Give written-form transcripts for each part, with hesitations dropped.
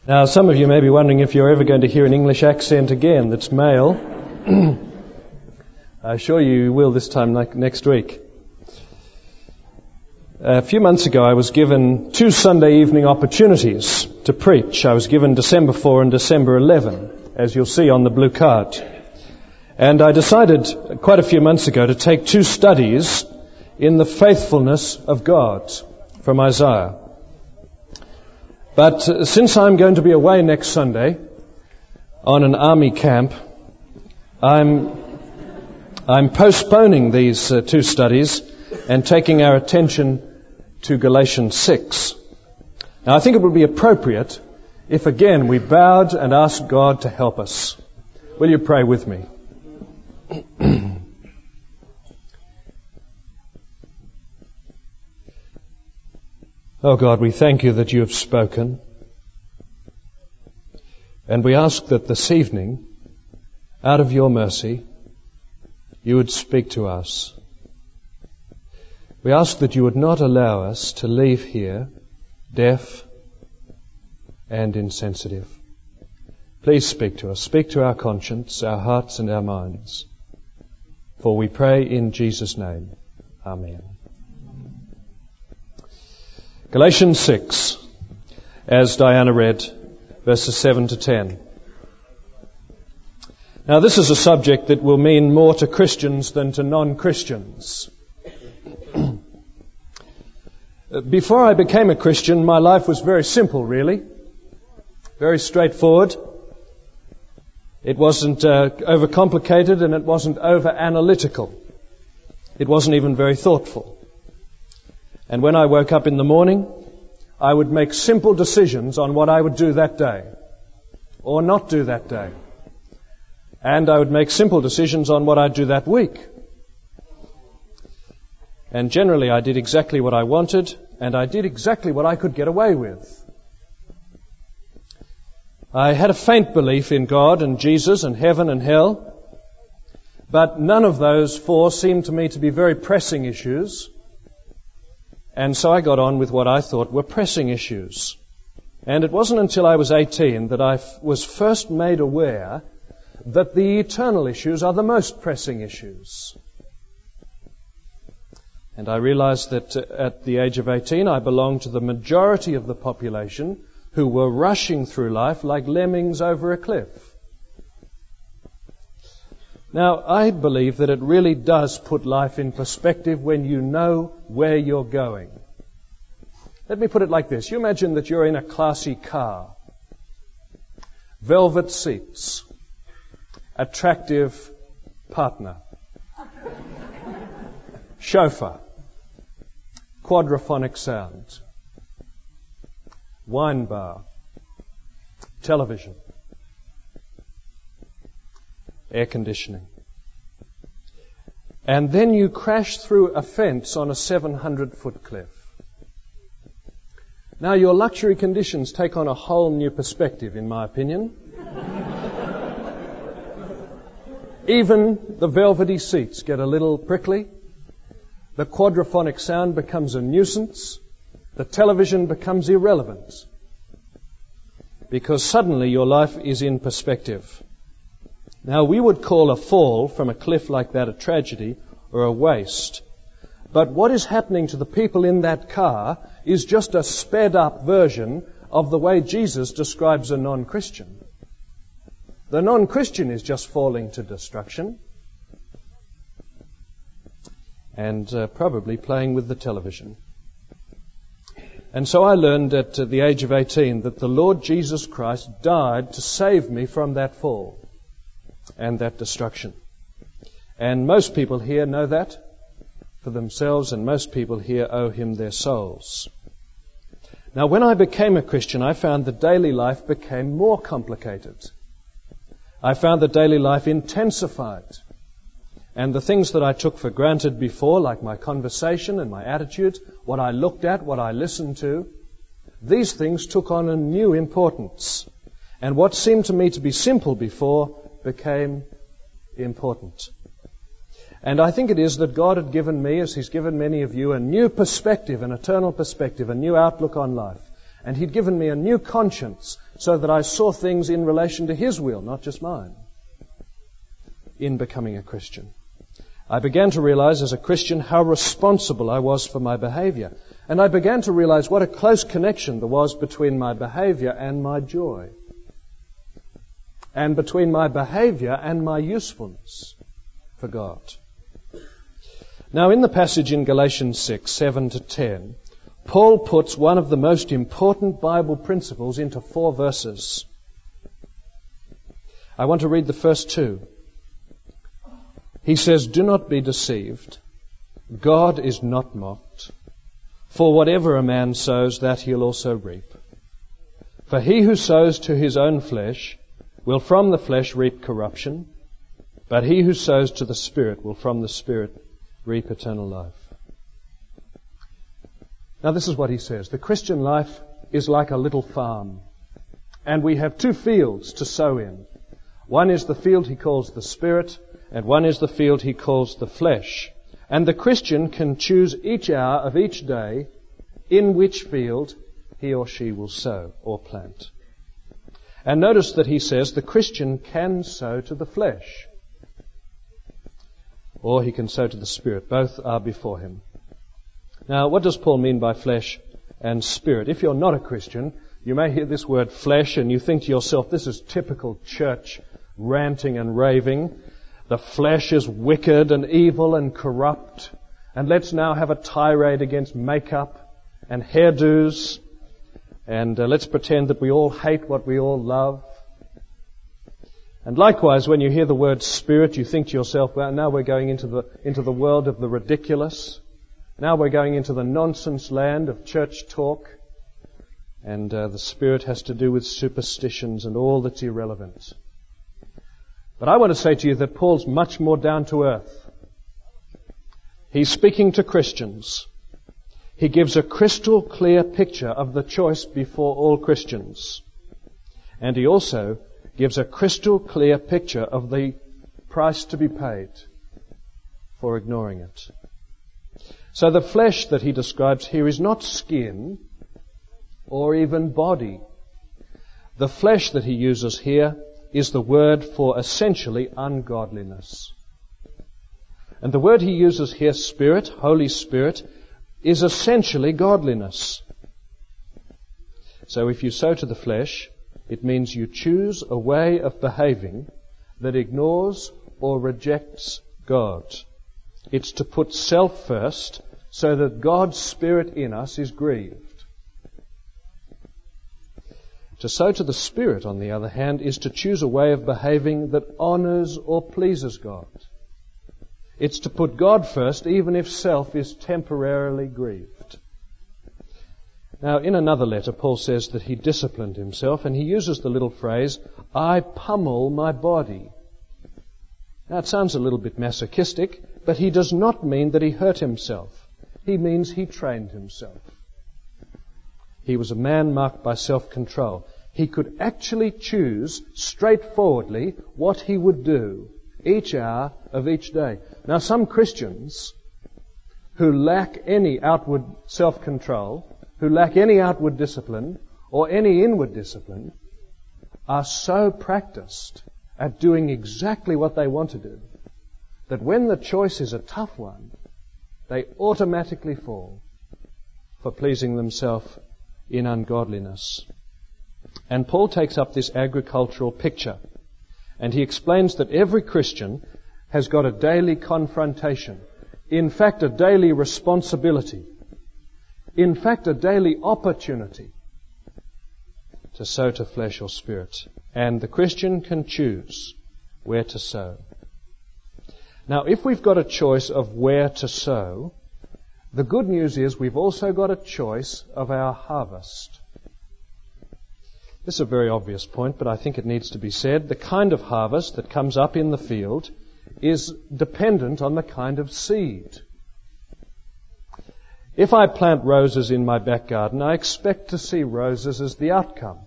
Now, some of you may be wondering if you're ever going to hear an English accent again that's male. I assure you will this time next week. A few months ago, I was given 2 Sunday evening opportunities to preach. I was given December 4 and December 11, as you'll see on the blue card. And I decided quite a few months ago to take 2 studies in the faithfulness of God from Isaiah. But since I'm going to be away next Sunday on an army camp, I'm postponing these 2 studies and taking our attention to Galatians 6. Now, I think it would be appropriate if again we bowed and asked God to help us. Will you pray with me? Oh God, we thank you that you have spoken. And we ask that this evening, out of your mercy, you would speak to us. We ask that you would not allow us to leave here deaf and insensitive. Please speak to us. Speak to our conscience, our hearts and our minds. For we pray in Jesus' name. Amen. Galatians 6, as Diana read, verses 7 to 10. Now, this is a subject that will mean more to Christians than to non-Christians. Before I became a Christian, my life was very simple, really. Very straightforward. It wasn't overcomplicated and it wasn't over-analytical. It wasn't even very thoughtful. And when I woke up in the morning, I would make simple decisions on what I would do that day or not do that day. And I would make simple decisions on what I'd do that week. And generally I did exactly what I wanted, and I did exactly what I could get away with. I had a faint belief in God and Jesus and heaven and hell, but none of those 4 seemed to me to be very pressing issues. And so I got on with what I thought were pressing issues. And it wasn't until I was 18 that I was first made aware that the eternal issues are the most pressing issues. And I realized that at the age of 18 I belonged to the majority of the population who were rushing through life like lemmings over a cliff. Now, I believe that it really does put life in perspective when you know where you're going. Let me put it like this. You imagine that you're in a classy car. Velvet seats. Attractive partner. Chauffeur. Quadraphonic sound. Wine bar. Television. Air conditioning. And then you crash through a fence on a 700-foot cliff. Now your luxury conditions take on a whole new perspective, in my opinion. Even the velvety seats get a little prickly. The quadraphonic sound becomes a nuisance. The television becomes irrelevant. Because suddenly your life is in perspective. Now, we would call a fall from a cliff like that a tragedy or a waste. But what is happening to the people in that car is just a sped-up version of the way Jesus describes a non-Christian. The non-Christian is just falling to destruction and probably playing with the television. And so I learned at the age of 18 that the Lord Jesus Christ died to save me from that fall and that destruction. And most people here know that for themselves, and most people here owe him their souls. Now, when I became a Christian, I found that daily life became more complicated. I found that daily life intensified. And the things that I took for granted before, like my conversation and my attitude, what I looked at, what I listened to, these things took on a new importance. And what seemed to me to be simple before became important. And I think it is that God had given me, as He's given many of you, a new perspective, an eternal perspective, a new outlook on life. And He'd given me a new conscience so that I saw things in relation to His will, not just mine, in becoming a Christian. I began to realize as a Christian how responsible I was for my behavior. And I began to realize what a close connection there was between my behavior and my joy. And between my behavior and my usefulness for God. Now, in the passage in Galatians 6, 7 to 10, Paul puts one of the most important Bible principles into 4 verses. I want to read the first 2. He says, "Do not be deceived. God is not mocked. For whatever a man sows, that he'll also reap. For he who sows to his own flesh will from the flesh reap corruption, but he who sows to the Spirit will from the Spirit reap eternal life." Now this is what he says. The Christian life is like a little farm, and we have 2 fields to sow in. One is the field he calls the Spirit, and one is the field he calls the flesh. And the Christian can choose each hour of each day in which field he or she will sow or plant. And notice that he says the Christian can sow to the flesh, or he can sow to the Spirit. Both are before him. Now, what does Paul mean by flesh and spirit? If you're not a Christian, you may hear this word flesh and you think to yourself, this is typical church ranting and raving. The flesh is wicked and evil and corrupt. And let's now have a tirade against makeup and hairdos. And let's pretend that we all hate what we all love. And likewise, when you hear the word spirit, you think to yourself, well, now we're going into the world of the ridiculous. Now we're going into the nonsense land of church talk. And the spirit has to do with superstitions and all that's irrelevant. But I want to say to you that Paul's much more down to earth. He's speaking to Christians. He gives a crystal clear picture of the choice before all Christians. And he also gives a crystal clear picture of the price to be paid for ignoring it. So the flesh that he describes here is not skin or even body. The flesh that he uses here is the word for essentially ungodliness. And the word he uses here, Spirit, Holy Spirit, is essentially godliness. So if you sow to the flesh, it means you choose a way of behaving that ignores or rejects God. It's to put self first so that God's Spirit in us is grieved. To sow to the Spirit, on the other hand, is to choose a way of behaving that honors or pleases God. It's to put God first, even if self is temporarily grieved. Now, in another letter, Paul says that he disciplined himself, and he uses the little phrase, "I pummel my body." Now, it sounds a little bit masochistic, but he does not mean that he hurt himself. He means he trained himself. He was a man marked by self-control. He could actually choose straightforwardly what he would do each hour of each day. Now, some Christians who lack any outward self-control, who lack any outward discipline or any inward discipline, are so practiced at doing exactly what they want to do that when the choice is a tough one, they automatically fall for pleasing themselves in ungodliness. And Paul takes up this agricultural picture, and he explains that every Christian has got a daily confrontation, in fact a daily responsibility, in fact a daily opportunity to sow to flesh or spirit. And the Christian can choose where to sow. Now, if we've got a choice of where to sow, the good news is we've also got a choice of our harvest. This is a very obvious point, but I think it needs to be said. The kind of harvest that comes up in the field is dependent on the kind of seed. If I plant roses in my back garden, I expect to see roses as the outcome.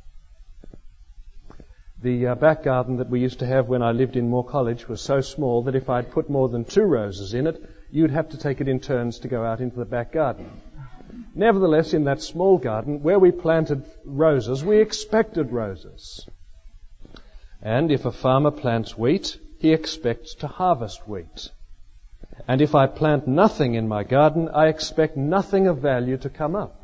The back garden that we used to have when I lived in Moore College was so small that if I'd put more than 2 roses in it, you'd have to take it in turns to go out into the back garden. Nevertheless, in that small garden where we planted roses, we expected roses. And if a farmer plants wheat, he expects to harvest wheat. And if I plant nothing in my garden, I expect nothing of value to come up.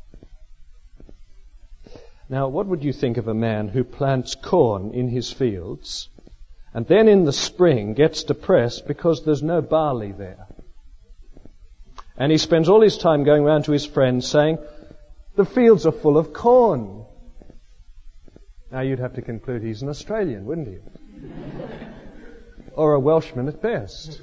Now, what would you think of a man who plants corn in his fields and then in the spring gets depressed because there's no barley there? And he spends all his time going around to his friends saying, the fields are full of corn. Now, you'd have to conclude he's an Australian, wouldn't you? Or a Welshman at best.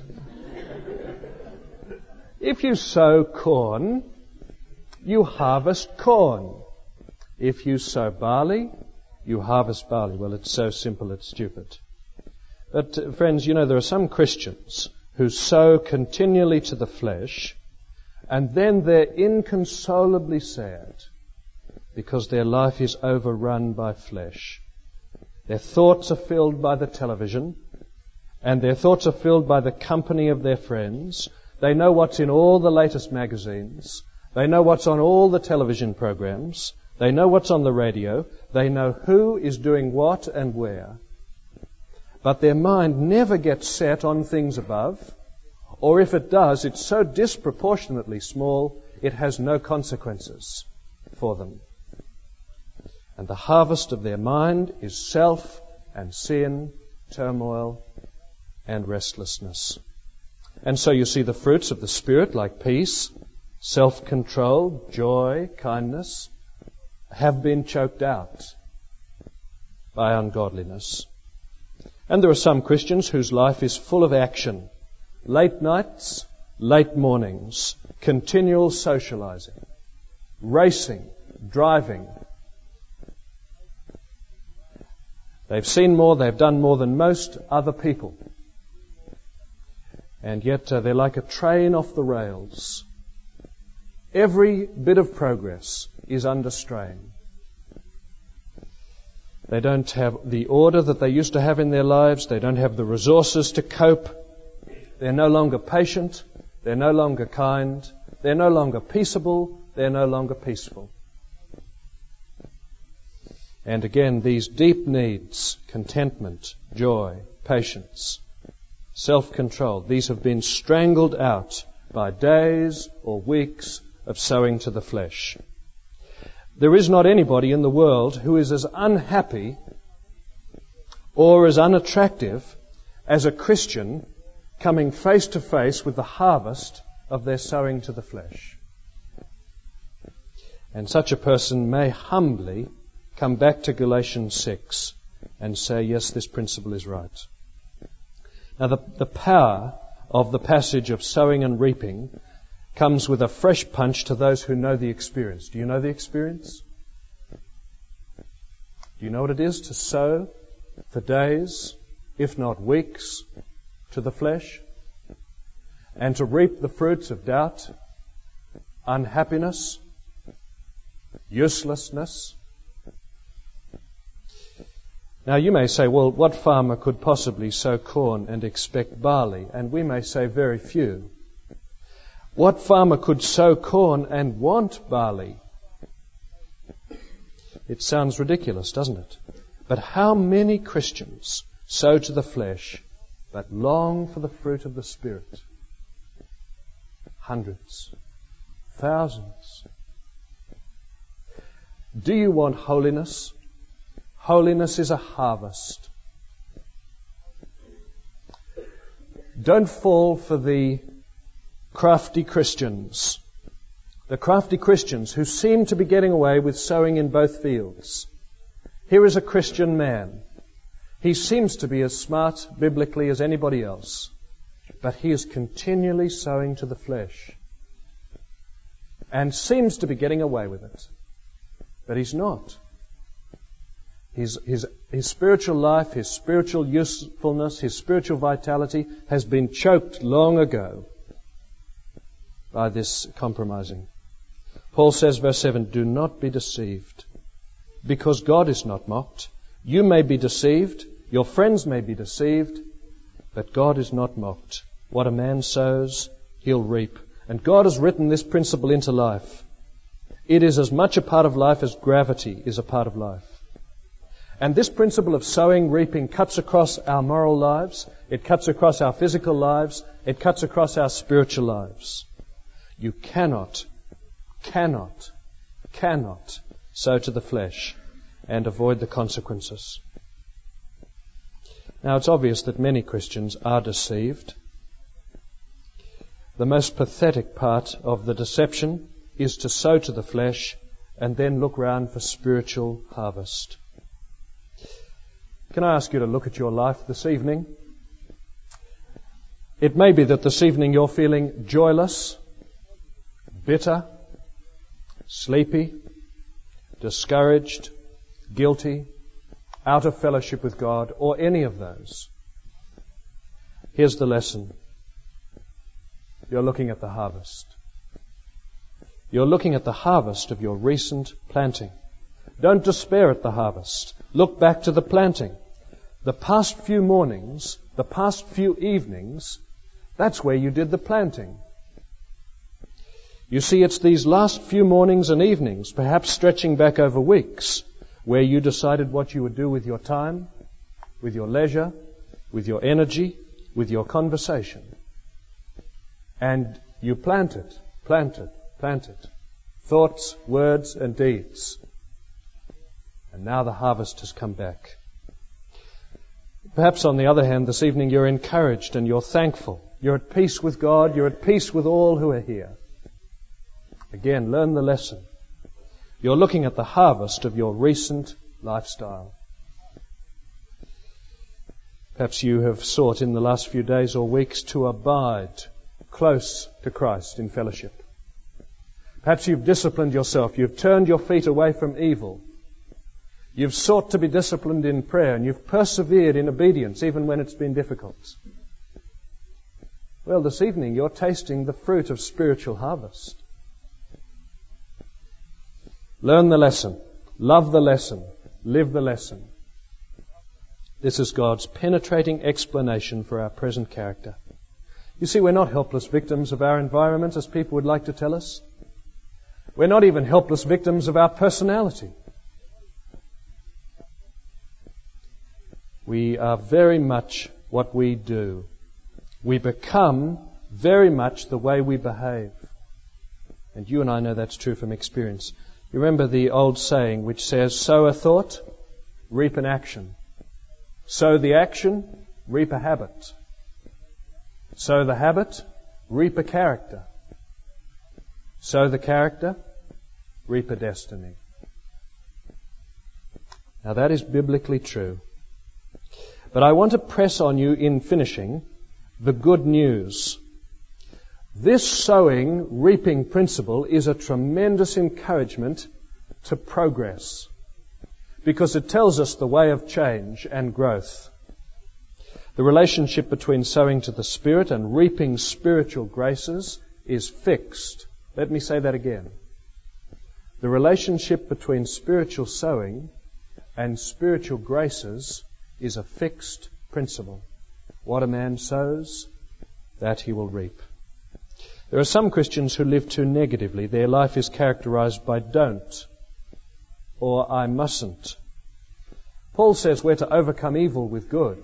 If you sow corn, you harvest corn. If you sow barley, you harvest barley. Well, it's so simple, it's stupid. But, friends, you know, there are some Christians who sow continually to the flesh, and then they're inconsolably sad because their life is overrun by flesh. Their thoughts are filled by the television, and their thoughts are filled by the company of their friends. They know what's in all the latest magazines. They know what's on all the television programs. They know what's on the radio. They know who is doing what and where. But their mind never gets set on things above, or if it does, it's so disproportionately small, it has no consequences for them. And the harvest of their mind is self and sin, turmoil and restlessness. And so you see the fruits of the Spirit, like peace, self-control, joy, kindness, have been choked out by ungodliness. And there are some Christians whose life is full of action. Late nights, late mornings, continual socializing, racing, driving. They've seen more, they've done more than most other people. And yet they're like a train off the rails. Every bit of progress is under strain. They don't have the order that they used to have in their lives. They don't have the resources to cope. They're no longer patient. They're no longer kind. They're no longer peaceable. They're no longer peaceful. And again, these deep needs, contentment, joy, patience, self-control, these have been strangled out by days or weeks of sowing to the flesh. There is not anybody in the world who is as unhappy or as unattractive as a Christian coming face to face with the harvest of their sowing to the flesh. And such a person may humbly come back to Galatians 6 and say, yes, this principle is right. Now, the power of the passage of sowing and reaping comes with a fresh punch to those who know the experience. Do you know the experience? Do you know what it is to sow for days, if not weeks, to the flesh? And to reap the fruits of doubt, unhappiness, uselessness? Now you may say, well, what farmer could possibly sow corn and expect barley? And we may say very few. What farmer could sow corn and want barley? It sounds ridiculous, doesn't it? But how many Christians sow to the flesh but long for the fruit of the Spirit? Hundreds, thousands. Do you want holiness? Holiness is a harvest. Don't fall for the crafty Christians. The crafty Christians who seem to be getting away with sowing in both fields. Here is a Christian man. He seems to be as smart biblically as anybody else, but he is continually sowing to the flesh and seems to be getting away with it. But he's not. His spiritual life, his spiritual usefulness, his spiritual vitality has been choked long ago by this compromising. Paul says, verse 7, do not be deceived, because God is not mocked. You may be deceived, your friends may be deceived, but God is not mocked. What a man sows, he'll reap. And God has written this principle into life. It is as much a part of life as gravity is a part of life. And this principle of sowing, reaping cuts across our moral lives, it cuts across our physical lives, it cuts across our spiritual lives. You cannot sow to the flesh and avoid the consequences. Now, it's obvious that many Christians are deceived. The most pathetic part of the deception is to sow to the flesh and then look round for spiritual harvest. Can I ask you to look at your life this evening? It may be that this evening you're feeling joyless, bitter, sleepy, discouraged, guilty, out of fellowship with God, or any of those. Here's the lesson. You're looking at the harvest. You're looking at the harvest of your recent planting. Don't despair at the harvest. Look back to the planting. The past few mornings, the past few evenings, that's where you did the planting. You see, it's these last few mornings and evenings, perhaps stretching back over weeks, where you decided what you would do with your time, with your leisure, with your energy, with your conversation. And you planted. Thoughts, words, and deeds. And now the harvest has come back. Perhaps on the other hand, this evening you're encouraged and you're thankful. You're at peace with God. You're at peace with all who are here. Again, learn the lesson. You're looking at the harvest of your recent lifestyle. Perhaps you have sought in the last few days or weeks to abide close to Christ in fellowship. Perhaps you've disciplined yourself. You've turned your feet away from evil. You've sought to be disciplined in prayer, and you've persevered in obedience even when it's been difficult. Well, this evening you're tasting the fruit of spiritual harvest. Learn the lesson, love the lesson, live the lesson. This is God's penetrating explanation for our present character. You see, we're not helpless victims of our environment, as people would like to tell us. We're not even helpless victims of our personality. We are very much what we do. We become very much the way we behave. And you and I know that's true from experience. You remember the old saying which says, sow a thought, reap an action. Sow the action, reap a habit. Sow the habit, reap a character. Sow the character, reap a destiny. Now that is biblically true. But I want to press on you in finishing the good news. This sowing, reaping principle is a tremendous encouragement to progress, because it tells us the way of change and growth. The relationship between sowing to the Spirit and reaping spiritual graces is fixed. Let me say that again. The relationship between spiritual sowing and spiritual graces is a fixed principle. What a man sows, that he will reap. There are some Christians who live too negatively. Their life is characterized by don't or I mustn't. Paul says we're to overcome evil with good.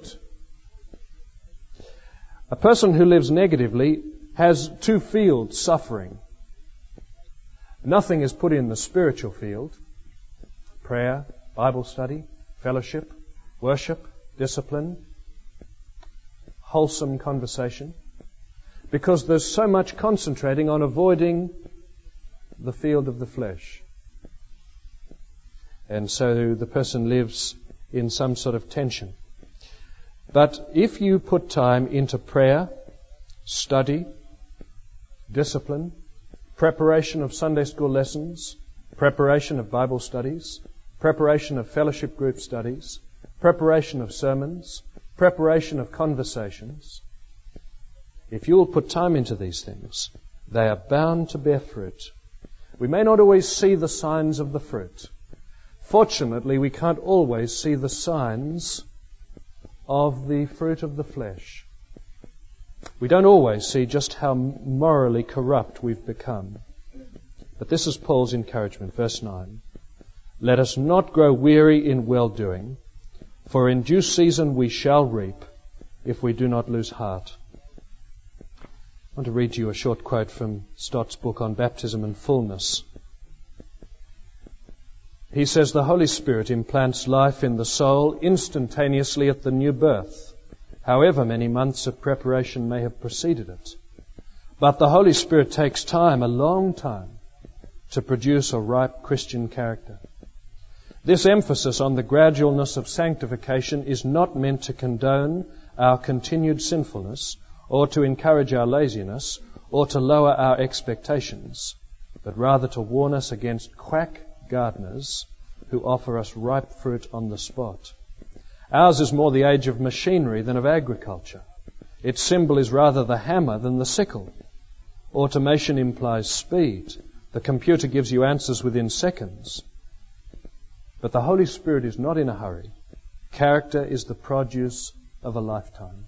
A person who lives negatively has two fields suffering. Nothing is put in the spiritual field. Prayer, Bible study, fellowship, worship, discipline, wholesome conversation. Because there's so much concentrating on avoiding the field of the flesh. And so the person lives in some sort of tension. But if you put time into prayer, study, discipline, preparation of Sunday school lessons, preparation of Bible studies, preparation of fellowship group studies, preparation of sermons, preparation of conversations, if you will put time into these things, they are bound to bear fruit. We may not always see the signs of the fruit. Fortunately, we can't always see the signs of the fruit of the flesh. We don't always see just how morally corrupt we've become. But this is Paul's encouragement, verse 9. Let us not grow weary in well-doing, for in due season we shall reap, if we do not lose heart. I want to read you a short quote from Stott's book on baptism and fullness. He says, the Holy Spirit implants life in the soul instantaneously at the new birth, however many months of preparation may have preceded it. But the Holy Spirit takes time, a long time, to produce a ripe Christian character. This emphasis on the gradualness of sanctification is not meant to condone our continued sinfulness, or to encourage our laziness, or to lower our expectations, but rather to warn us against quack gardeners who offer us ripe fruit on the spot. Ours is more the age of machinery than of agriculture. Its symbol is rather the hammer than the sickle. Automation implies speed. The computer gives you answers within seconds. But the Holy Spirit is not in a hurry. Character is the produce of a lifetime.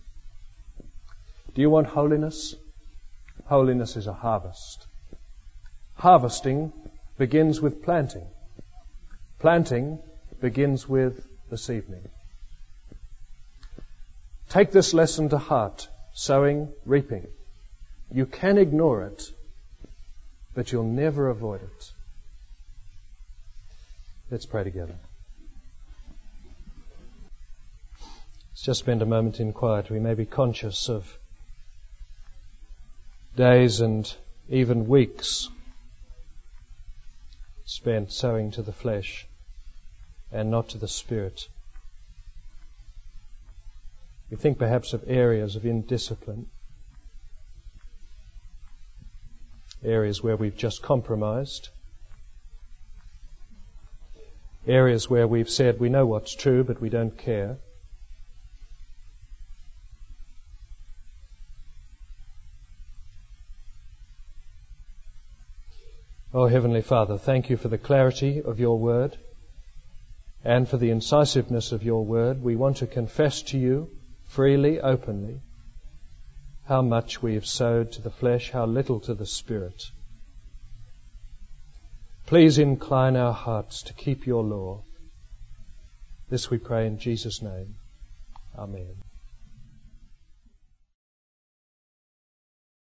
Do you want holiness? Holiness is a harvest. Harvesting begins with planting. Planting begins with this evening. Take this lesson to heart. Sowing, reaping. You can ignore it, but you'll never avoid it. Let's pray together. Let's just spend a moment in quiet. We may be conscious of days and even weeks spent sowing to the flesh and not to the Spirit. We think perhaps of areas of indiscipline, areas where we've just compromised, areas where we've said we know what's true but we don't care. Oh, Heavenly Father, thank you for the clarity of your word and for the incisiveness of your word. We want to confess to you freely, openly, how much we have sowed to the flesh, how little to the Spirit. Please incline our hearts to keep your law. This we pray in Jesus' name. Amen.